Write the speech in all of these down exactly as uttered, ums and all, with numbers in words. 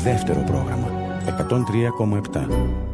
δεύτερο πρόγραμμα εκατόν τρία κόμμα επτά.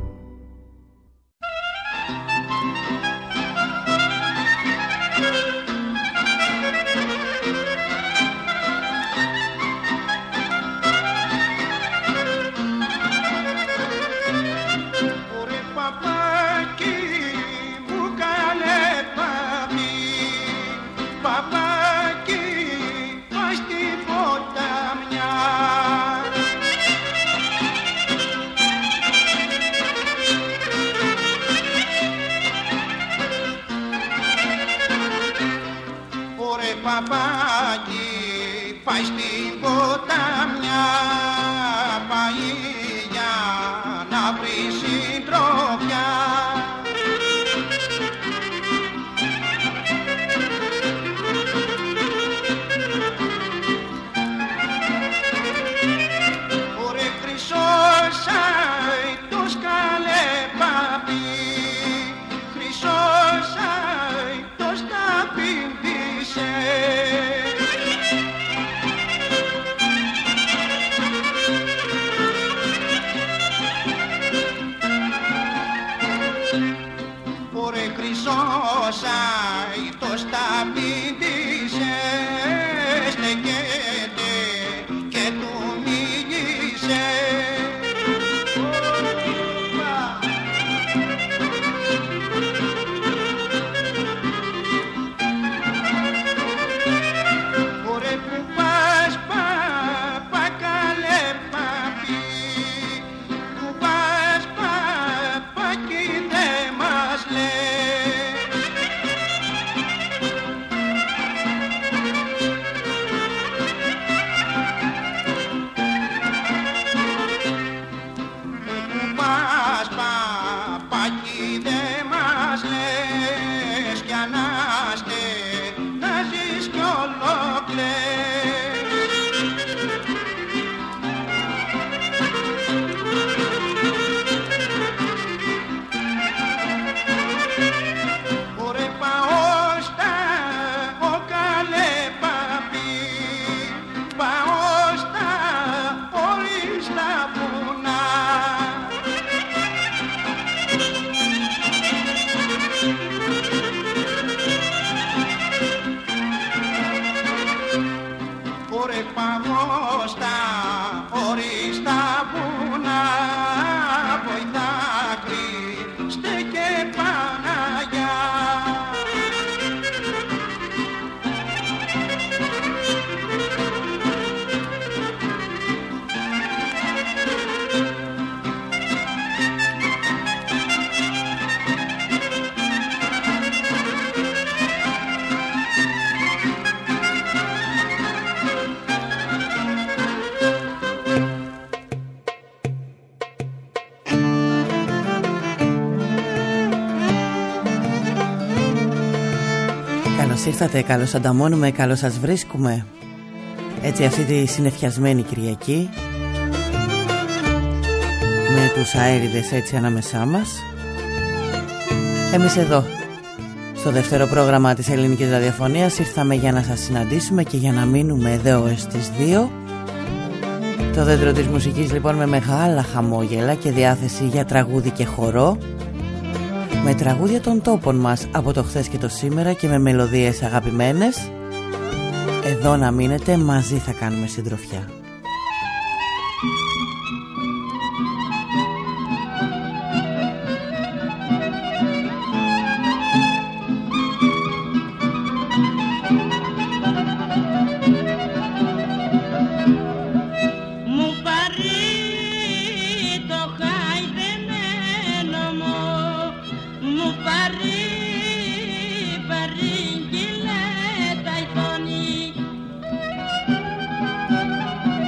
Ήρθατε, καλώς ανταμώνουμε, καλώς σας βρίσκουμε. Έτσι αυτή τη συννεφιασμένη Κυριακή, με τους αέριδες έτσι ανάμεσά μας. Εμείς εδώ στο δεύτερο πρόγραμμα της ελληνικής ραδιοφωνίας ήρθαμε για να σας συναντήσουμε και για να μείνουμε εδώ στις δύο. Το δέντρο της μουσικής λοιπόν με μεγάλα χαμόγελα και διάθεση για τραγούδι και χορό, με τραγούδια των τόπων μας από το χθες και το σήμερα και με μελωδίες αγαπημένες. Εδώ να μείνετε, μαζί θα κάνουμε συντροφιά. Παρήγγειλε τα η φωνή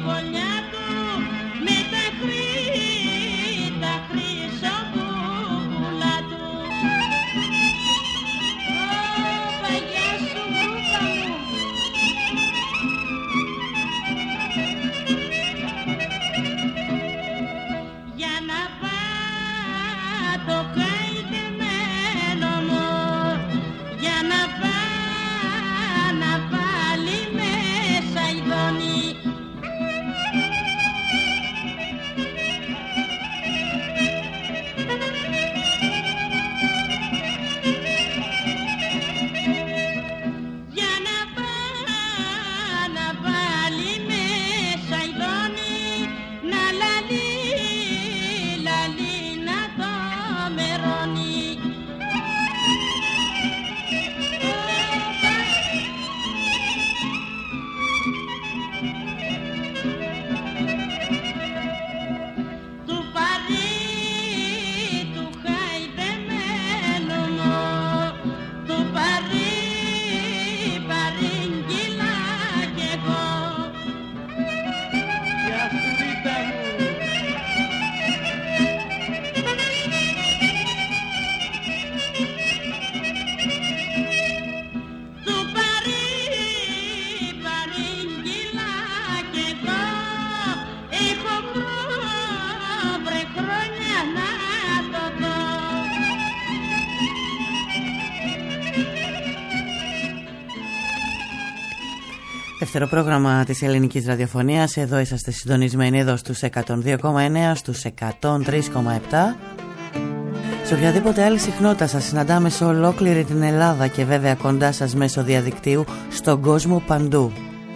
Δεύτερο πρόγραμμα της ελληνικής ραδιοφωνίας. Εδώ είσαστε συντονισμένοι εδώ στους εκατόν δύο κόμμα εννέα, στους εκατόν τρία κόμμα επτά. Σε οποιαδήποτε άλλη συχνότητα σας συναντάμε σε ολόκληρη την Ελλάδα και βέβαια κοντά σας μέσω διαδικτύου στον κόσμο παντού.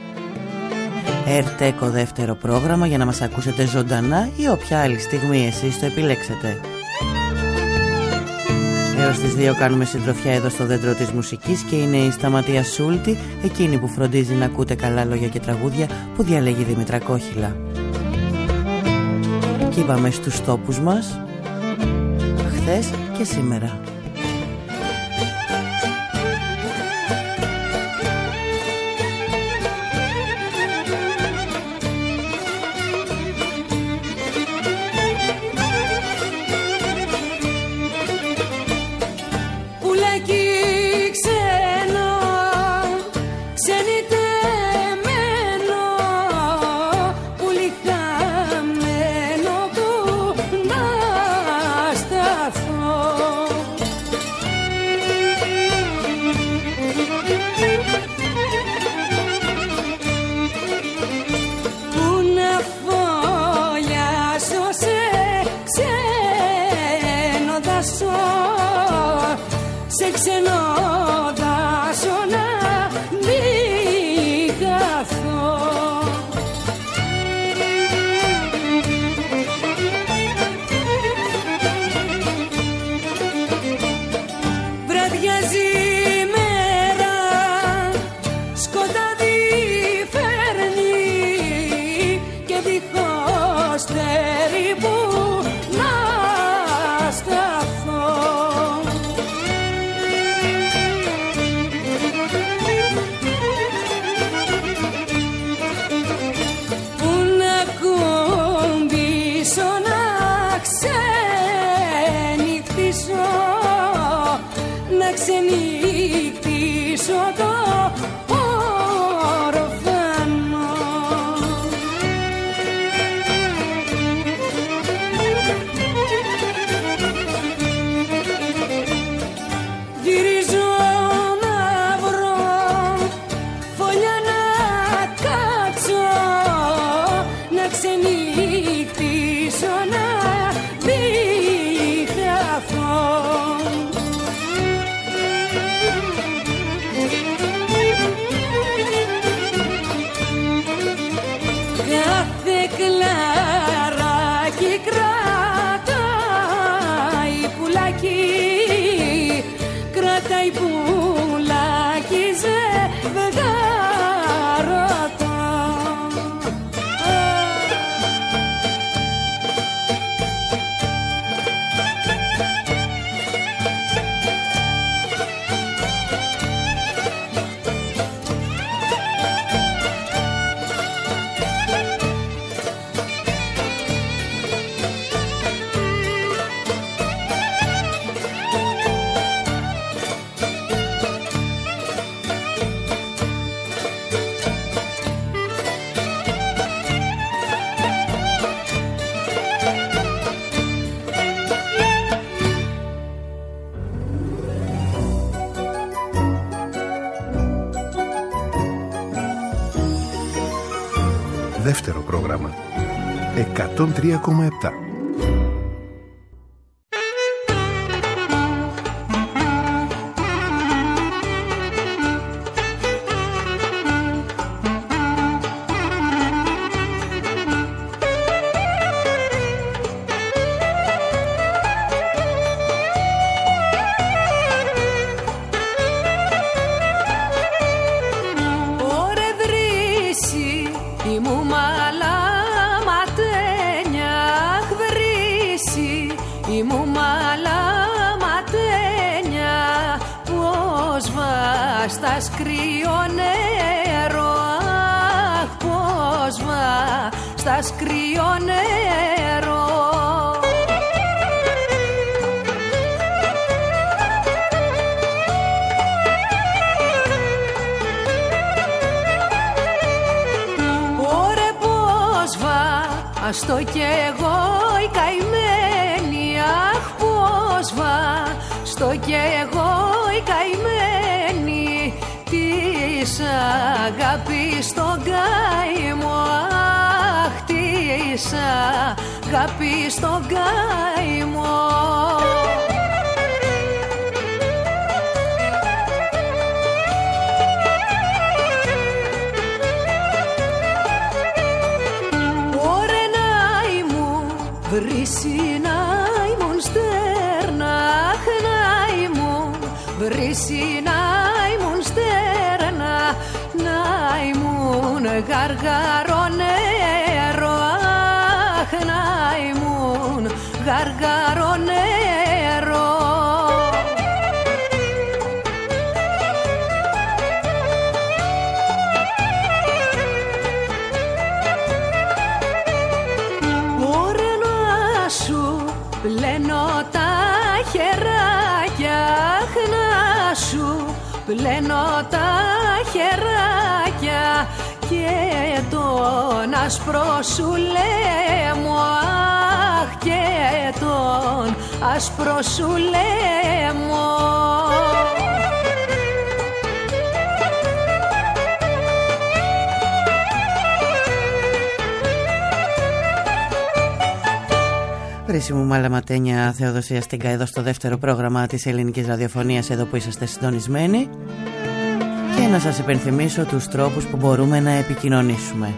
ΕΡΤΕΚΟ δεύτερο πρόγραμμα για να μας ακούσετε ζωντανά ή όποια άλλη στιγμή εσείς το επιλέξετε. Έως τις δύο κάνουμε συντροφιά εδώ στο δέντρο της μουσικής και είναι η Σταματία Σούλτη, εκείνη που φροντίζει να ακούτε καλά λόγια και τραγούδια που διαλέγει Δήμητρα Κόχυλα. Και είπαμε στους τόπους μας, χθες και σήμερα. δεύτερο πρόγραμμα. εκατόν τρία κόμμα επτά. Στο κι εγώ η καημένη, αχ πως βα, στο κι εγώ η καημένη, της αγάπης στον καημό, αχ της αγάπης στον καημό. Βρύση να ήμουν στέρνα, αχ να ήμουν, βρύση να ήμουν στέρνα, να ήμουν γαργαρό νερό, αχ να ήμουν γαργαρό νερό. Πλένω τα χεράκια, αχ να σου πλένω τα χεράκια και τον άσπρο σου λέμω, αχ και τον άσπρο σου λέμω. Βρύση μου Μαλαματένια, Θεοδοσία Στίγκα, εδώ στο δεύτερο πρόγραμμα της ελληνικής ραδιοφωνίας, εδώ που είσαστε συντονισμένοι, και να σας υπενθυμίσω τους τρόπους που μπορούμε να επικοινωνήσουμε.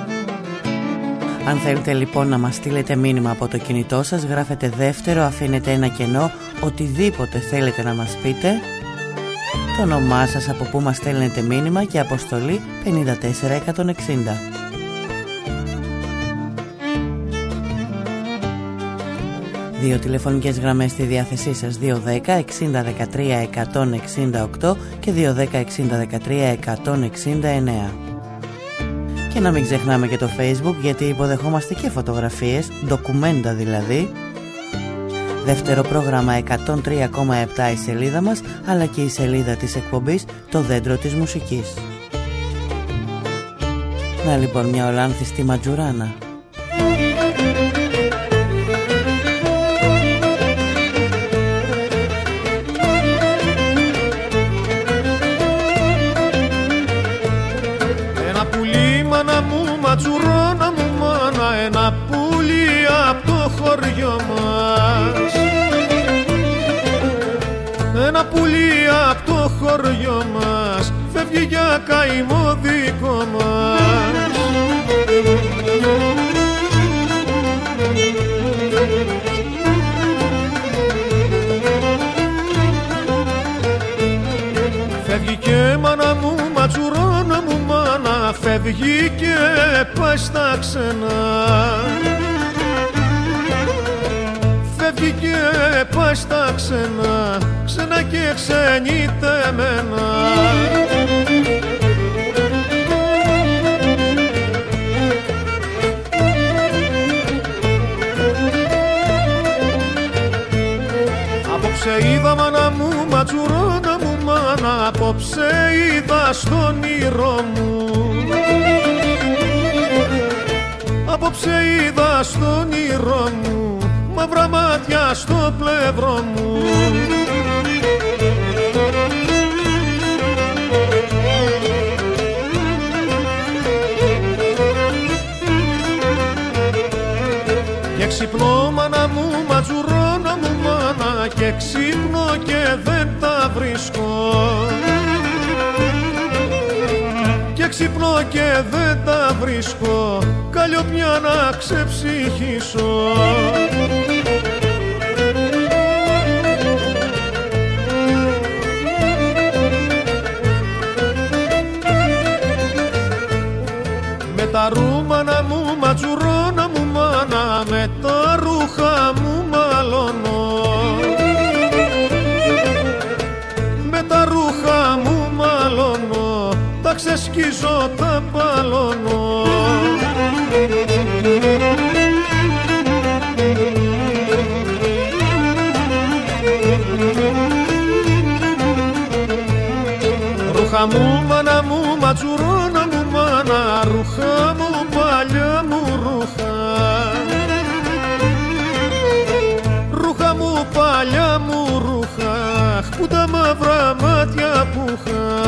Αν θέλετε λοιπόν να μας στείλετε μήνυμα από το κινητό σας, γράφετε δεύτερο, αφήνετε ένα κενό, οτιδήποτε θέλετε να μας πείτε, το όνομά σας, από που μας στέλνετε μήνυμα και αποστολή πενήντα τέσσερα εκατόν εξήντα. Δύο τηλεφωνικές γραμμές στη διάθεσή σας, δύο δέκα εξήντα δεκατρία εκατόν εξήντα οκτώ και δύο δέκα εξήντα δεκατρία εκατόν εξήντα εννέα. Και να μην ξεχνάμε και το Facebook, γιατί υποδεχόμαστε και φωτογραφίες, ντοκουμέντα δηλαδή. Δεύτερο πρόγραμμα εκατόν τρία κόμμα επτά η σελίδα μας, αλλά και η σελίδα της εκπομπής Το Δέντρο της Μουσικής. Να λοιπόν μια ολάνθιστη ματζουράνα. Ματζουράνα μου μάνα, ένα πουλί απ' το χωριό μας. Ένα πουλί απ' το χωριό μας φεύγει για καημό δικό μας. Φεύγει και μάνα μου, ματζουράνα μου μάνα, φεύγει και πάει στα ξένα. Φεύγει και πάει στα ξένα, ξένα και ξενιτεμένα. Απόψε είδα μάνα μου, ματζουράνα μου μάνα, απόψε είδα στον όνειρό μου. Απόψε είδα στον όνειρό μου, μαύρα μάτια στο πλευρό μου. ξυπνώ μάνα μου, ματζουρώνω μου μάνα, και ξύπνω και δεν τα βρίσκω. Και ξυπνώ και δεν τα βρίσκω, καλλιοπιά να ξεψυχήσω. Με τα ρούμανα μου, ματζουρώνω μου μάνα, με τα ρούχα μου μαλώνω. Με τα ρούχα μου μαλώνω, τα ξεσκίζω, τα παλώνω. Ρούχα μου μάνα μου, ματζουρώνω μου μάνα, ρούχα μου, παλιά μου ρούχα. Ρούχα μου, παλιά μου ρούχα, που τα μαύρα μάτια που είχα.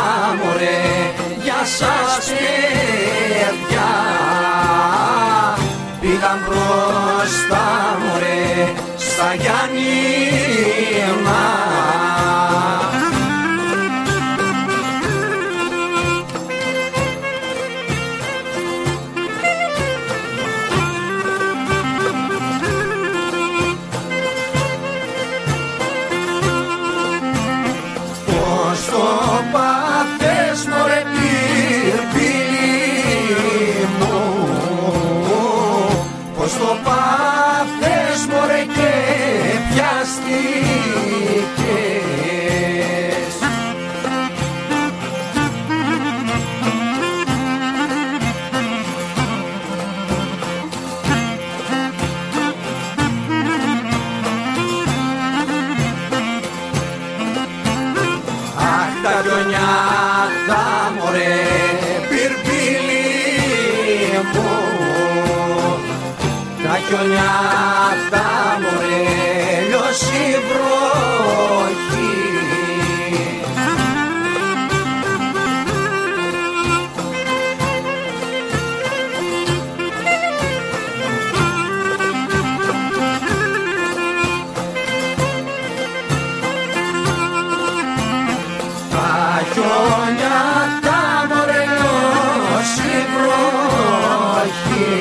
μωρέ, για σας παιδιά. Πήγαν μπροστά μωρέ, στα Γιάννηνα. Χιονιάτα μωρέ, λιώσει βροχή. Τα χιονιάτα μωρέ, λιώσει βροχή.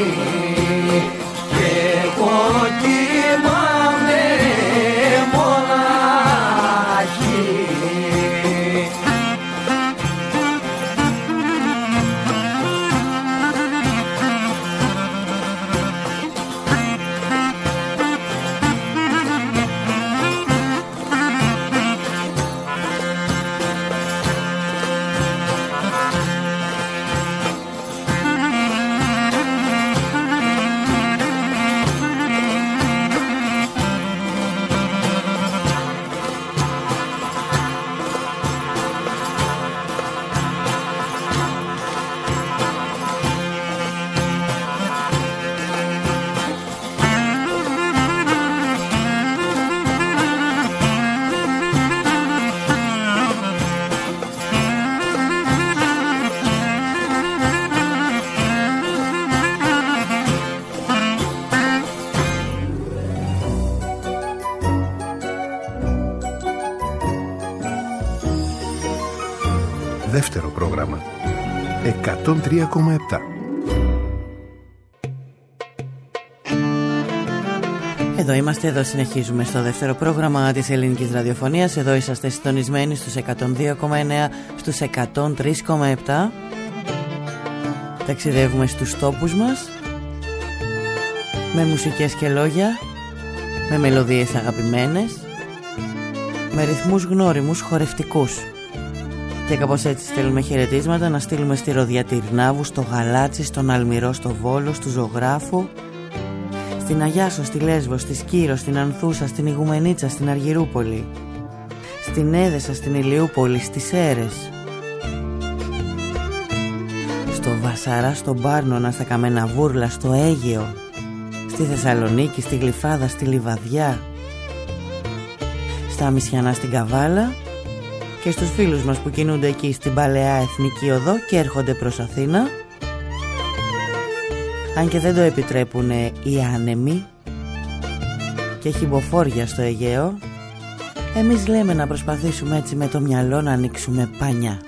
Δεύτερο πρόγραμμα εκατόν τρία κόμμα επτά. Εδώ είμαστε, εδώ συνεχίζουμε στο δεύτερο πρόγραμμα της ελληνικής ραδιοφωνίας. Εδώ είσαστε συντονισμένοι στους εκατόν δύο κόμμα εννέα, στους εκατόν τρία κόμμα επτά. Ταξιδεύουμε στους τόπους μας με μουσικές και λόγια, με μελωδίες αγαπημένες, με ρυθμούς γνώριμους χορευτικούς. Και κάπως έτσι στέλνουμε χαιρετίσματα να στείλουμε στη Ροδιά Τυρνάβου, στο Γαλάτσι, στον Αλμυρό, στο Βόλο, στο Ζωγράφου, στην Αγιάσο, στη Λέσβο, στη Σκύρο, στην Ανθούσα, στην Ιγουμενίτσα, στην Αργυρούπολη, στην Έδεσα, στην Ηλιούπολη, στις Σέρες, στο Βασαρά, στον Πάρνονα, στα Καμεναβούρλα, στο Αίγαιο, στη Θεσσαλονίκη, στη Γλυφάδα, στη Λιβαδιά, στα Αμισιανά, στην Καβάλα, και στους φίλους μας που κινούνται εκεί στην Παλαιά Εθνική Οδό και έρχονται προς Αθήνα, αν και δεν το επιτρέπουν οι άνεμοι και χυμποφόρια στο Αιγαίο. Εμείς λέμε να προσπαθήσουμε έτσι με το μυαλό να ανοίξουμε πανιά.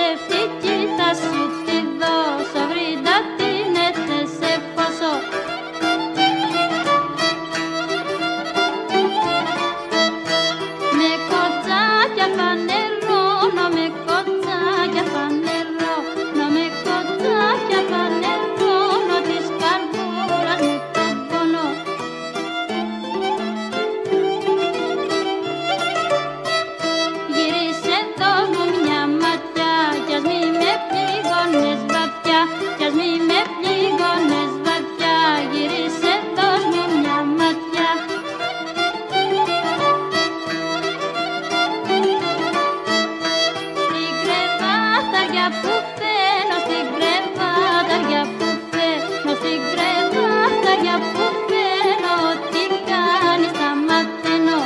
ψευτική θα σου τη δώσω, βρίντα την έτε σε ποσό. Με κοτσάκια φανερώνω, με κοτσάκια φανερώνω, με κοτσάκια φανερώνω της καρδούλας μου τον πόνο. Γύρισε δώσ' μου μια ματιά κι ας μη με πληγώνες βαθιά, κι ας μη με πληγώνες βαθιά. Γύρισε δώσ' μου μια ματιά. Στην κρεβάταρια που φαίνω, στην κρεβάταρια που φαίνω, στην κρεβάταρια που φαίνω, τι κάνεις θα μαθαίνω.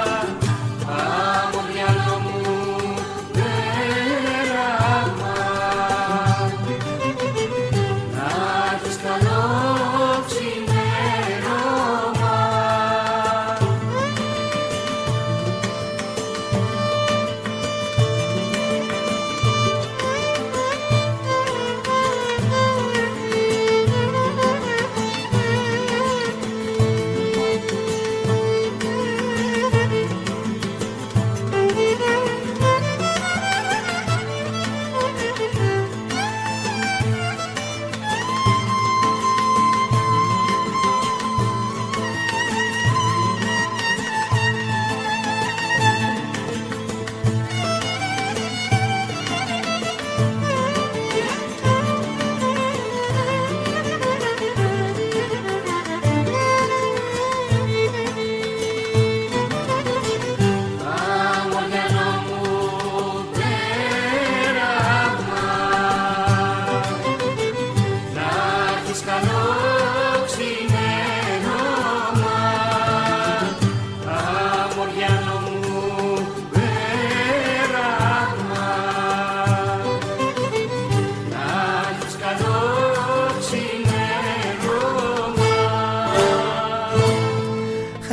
Αμοριανό μου πέραμα.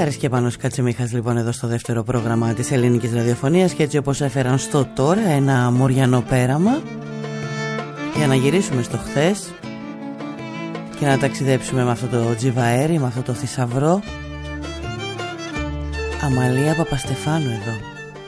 Χάρης και Πάνος Κατσιμίχας λοιπόν εδώ στο δεύτερο πρόγραμμα της ελληνικής ραδιοφωνίας, και έτσι όπως έφεραν στο τώρα ένα μουριανό πέραμα για να γυρίσουμε στο χθες και να ταξιδέψουμε με αυτό το τζιβαέρι, με αυτό το θησαυρό. Αμαλία Παπαστεφάνου εδώ.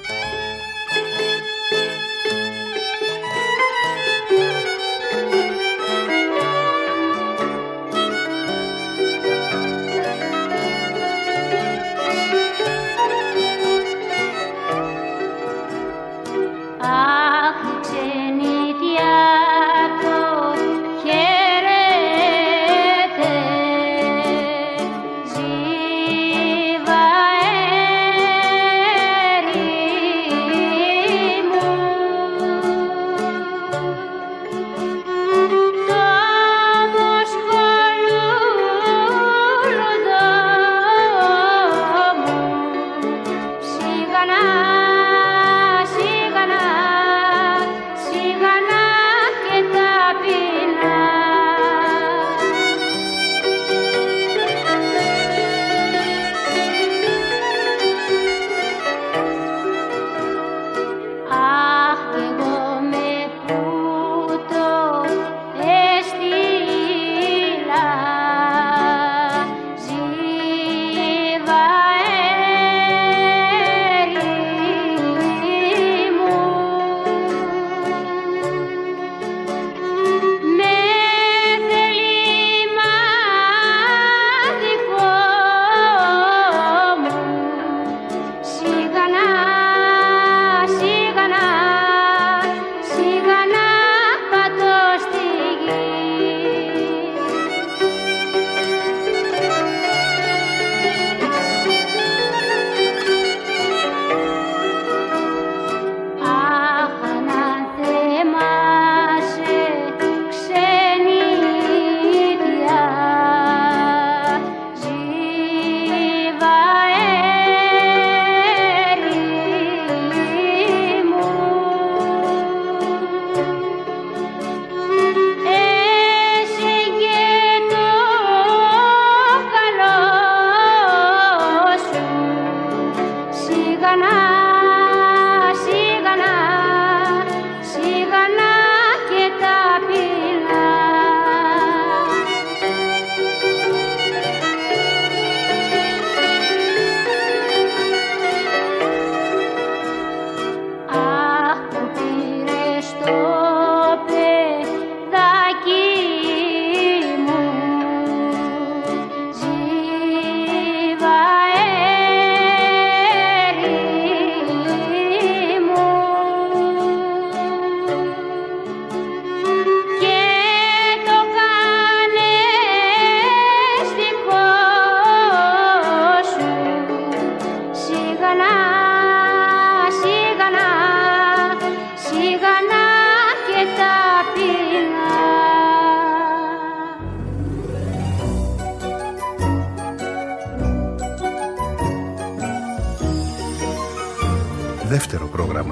Δεύτερο πρόγραμμα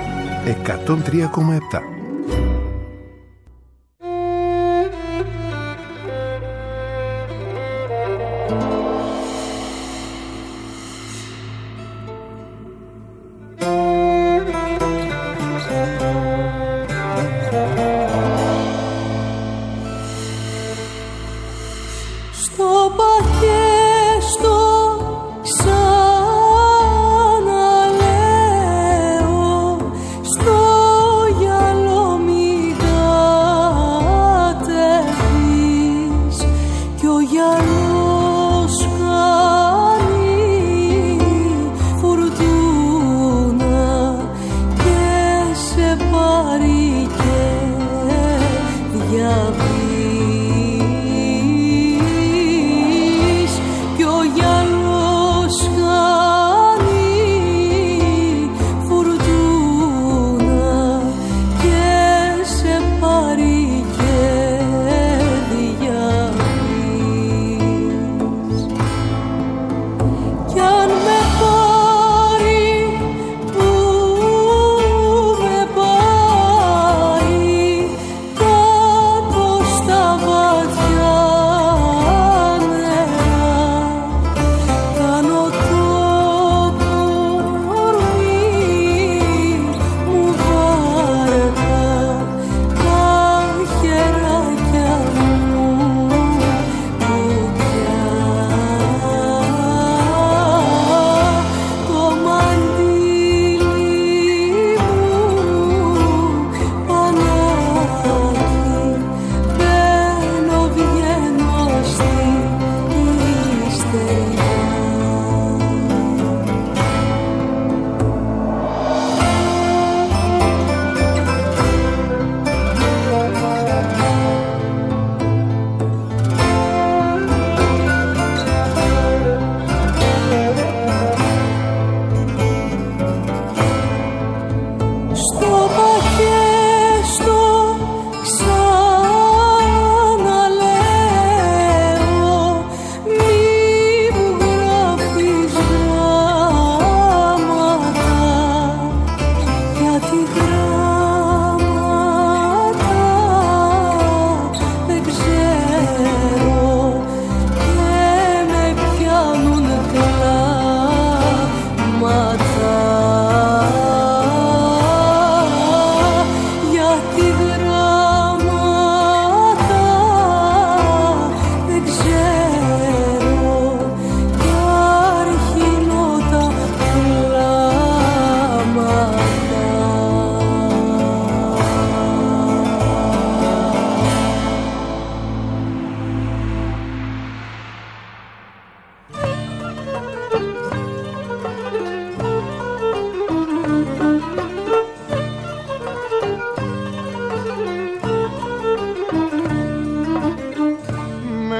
εκατόν τρία κόμμα επτά. Στο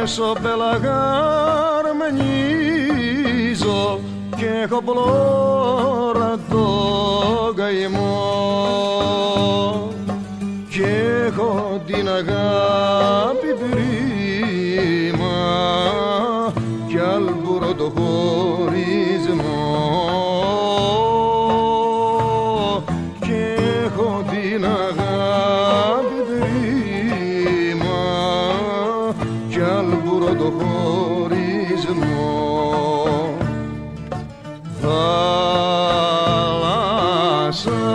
μεσοπελαγαρμενίζω και έχω πλώρα το καημό και έχω την αγάπη πρίμα κι αλμπουρό το χωρισμό και έχω την αγάπη πρίμα κι αλμπουρό το χωρισμό. Θάλασσα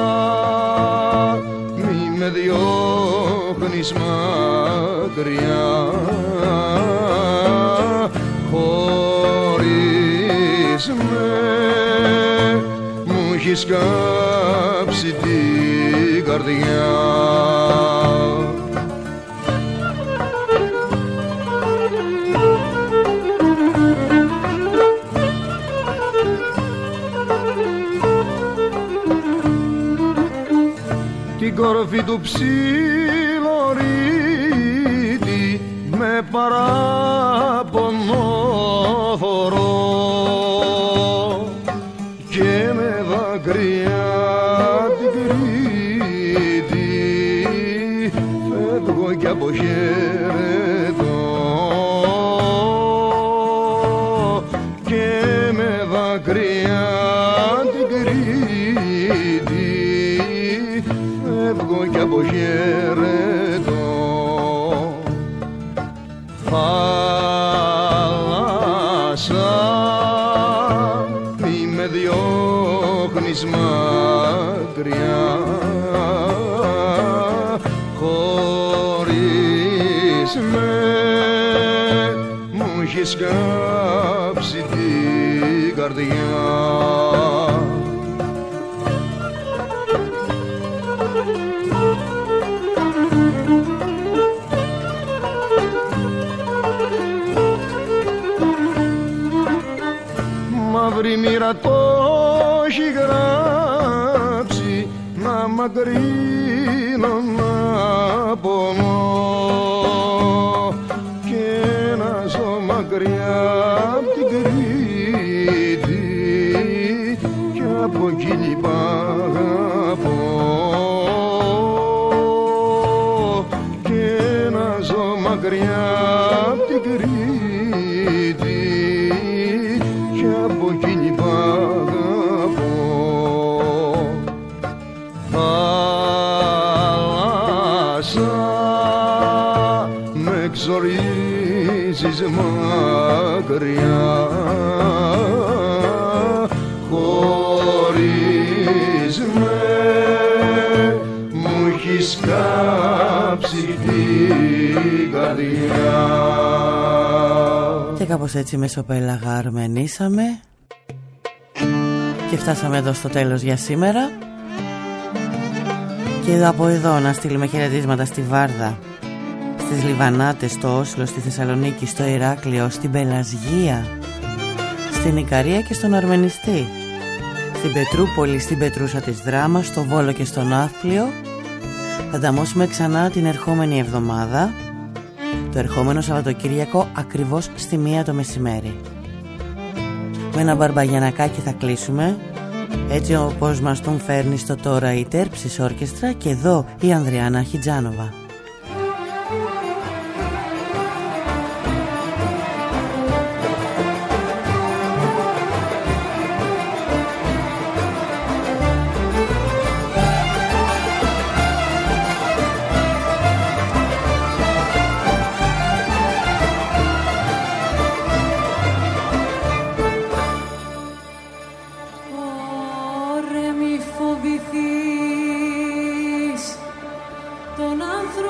μη με διώχνεις μακριά χωρίς με μου έχεις κάψει την καρδιά. Την κορφή του ψιλορίτη με παράπονο φορώ και με δάκρυα την Κρήτη φεύγω κι αποχαιρετώ και με δάκρυα την Κρήτη φεύγω κι αποχαιρετώ. Θάλασσα μη με διώχνεις μακριά χωρίς με μου έχεις κάψει την καρδιά. Μαύρη μοίρα το έχει γράψει να μακρύνω να πονώ και να ζω μακριά απ' την Κρήτη κι από εκείνη π' αγαπώ και να ζω μακριά απ' την Κρήτη κι από εκείνη π' αγαπώ. Θάλασσα με εξορίζεις μακριά χωρίς με μου έχεις κάψει την καρδιά. Και κάπως έτσι μεσοπελαγαρμενήσαμε και φτάσαμε εδώ στο τέλος για σήμερα. Και εδώ από εδώ να στείλουμε χαιρετίσματα στη Βάρδα, στις Λιβανάτες, στο Όσλο, στη Θεσσαλονίκη, στο Ηράκλειο, στην Πελασγία, στην Ικαρία και στον Αρμενιστή, στην Πετρούπολη, στην Πετρούσα της Δράμας, στο Βόλο και στον Ναύπλιο. Θα ανταμώσουμε ξανά την ερχόμενη εβδομάδα, το ερχόμενο Σαββατοκύριακο, ακριβώς στη μία το μεσημέρι. Με ένα μπαρμπαγιανακάκι θα κλείσουμε, έτσι όπως μας τον φέρνει στο τώρα η Τέρψης Όρκεστρα και εδώ η Ανδριάννα Χιτζάνοβα. Ωρε μη φοβηθείς τον άνθρωπο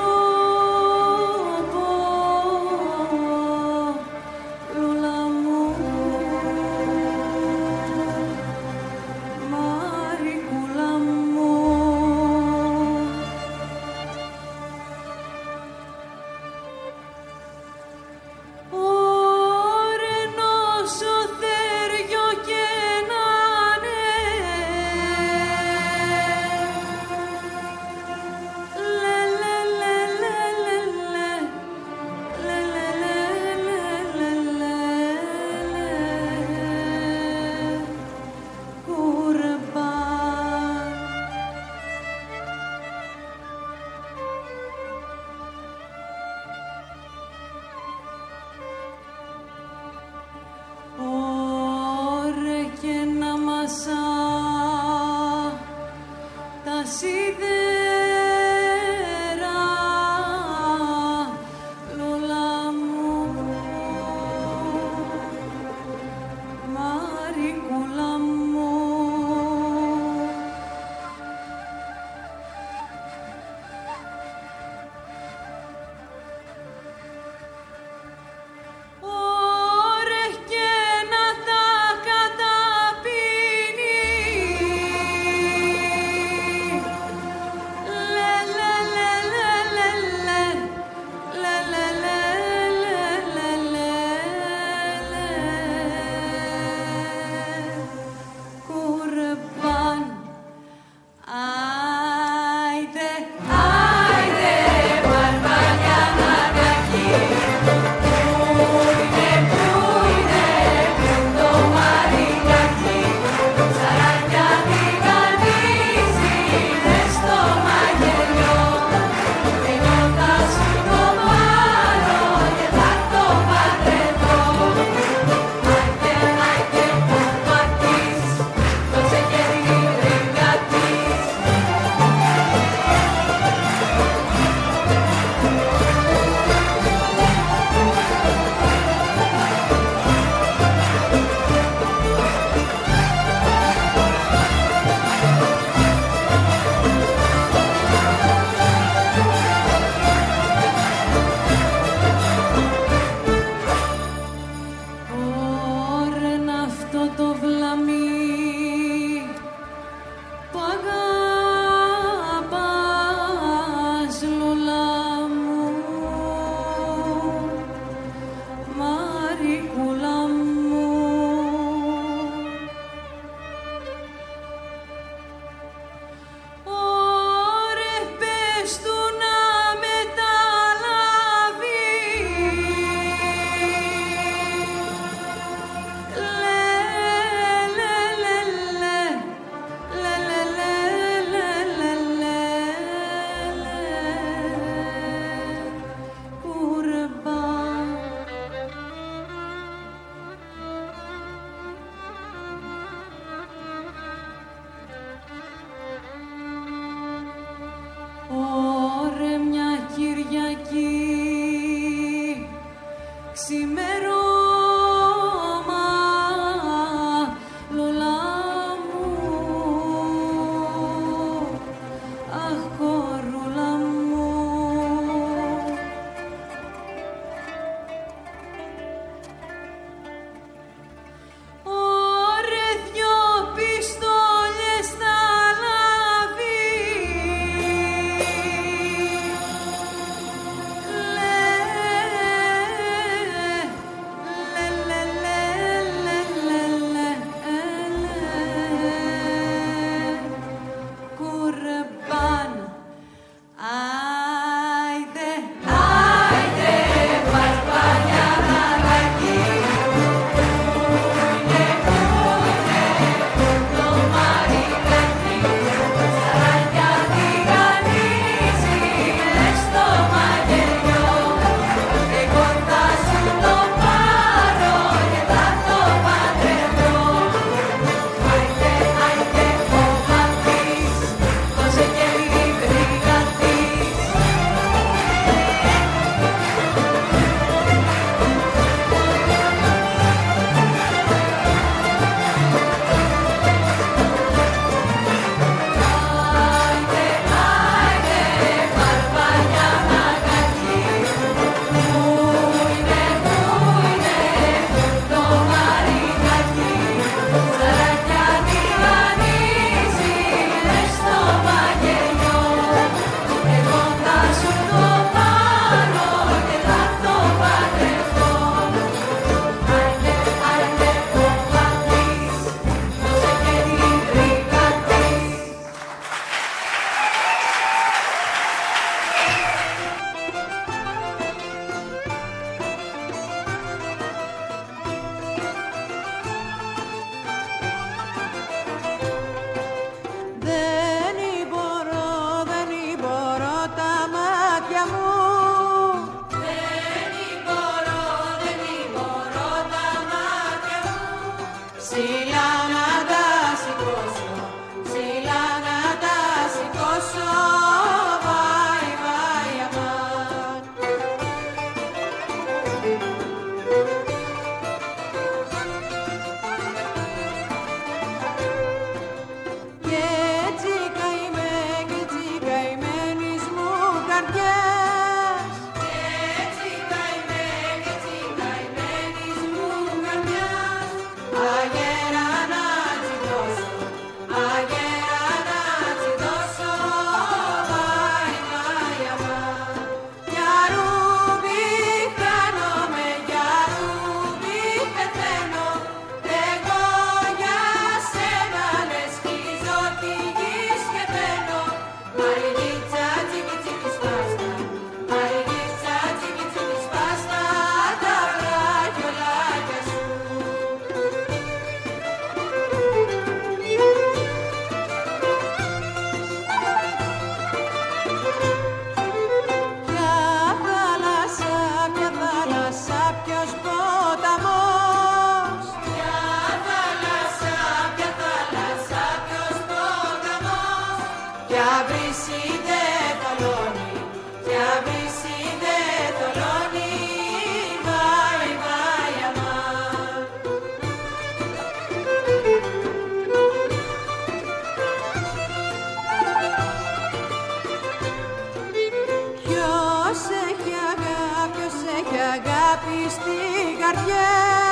αγάπη στην καρδιά.